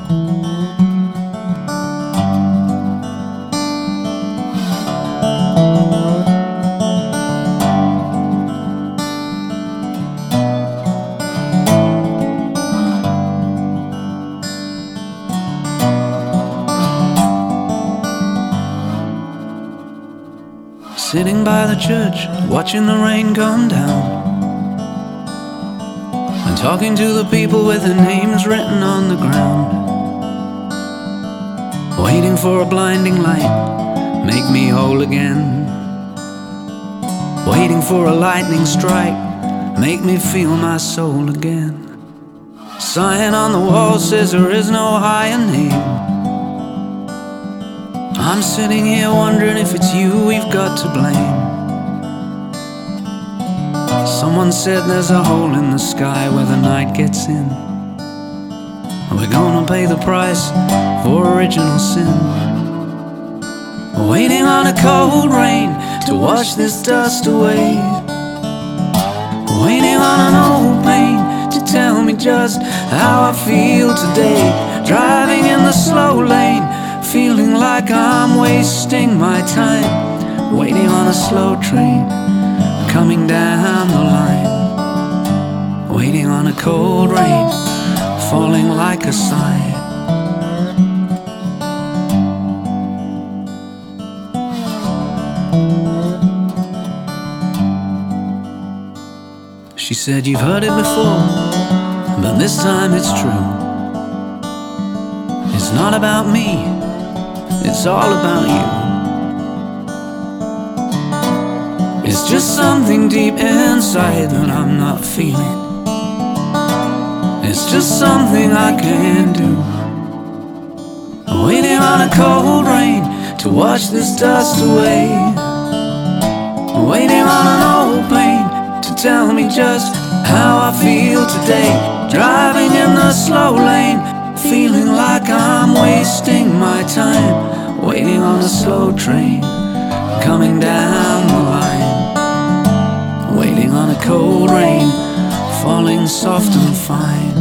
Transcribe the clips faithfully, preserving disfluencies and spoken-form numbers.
Sitting by the church, watching the rain come down, and talking to the people with their names written on the ground. Waiting for a blinding light, make me whole again. Waiting for a lightning strike, make me feel my soul again. Sign on the wall says there is no higher name. I'm sitting here wondering if it's you we've got to blame. Someone said there's a hole in the sky where the night gets in. We're gonna pay the price for original sin. Waiting on a cold rain to wash this dust away. Waiting on an old pain to tell me just how I feel today. Driving in the slow lane, feeling like I'm wasting my time. Waiting on a slow train coming down the line. Waiting on a cold rain falling like a sigh. She said, you've heard it before, but this time it's true. It's not about me, it's all about you. It's just something deep inside that I'm not feeling. It's just something I can do. Waiting on a cold rain to wash this dust away. Waiting on an old pain to tell me just how I feel today. Driving in the slow lane, feeling like I'm wasting my time. Waiting on a slow train coming down the line. Waiting on a cold rain falling soft and fine.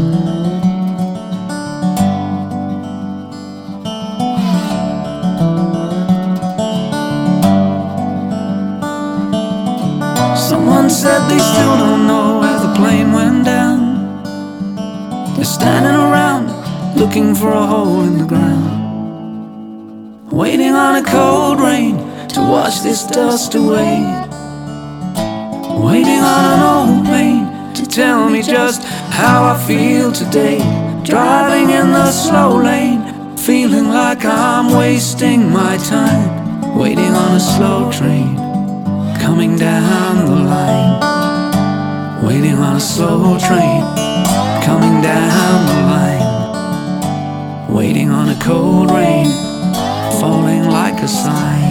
Someone said they still don't know where the plane went down. They're standing around looking for a hole in the ground. Waiting on a cold rain to wash this dust away. Waiting on an old pain to tell me just how I feel today. Driving in the slow lane, feeling like I'm wasting my time. Waiting on a slow train coming down the line. Waiting on a slow train coming down the line. Waiting on a cold rain falling like a sigh.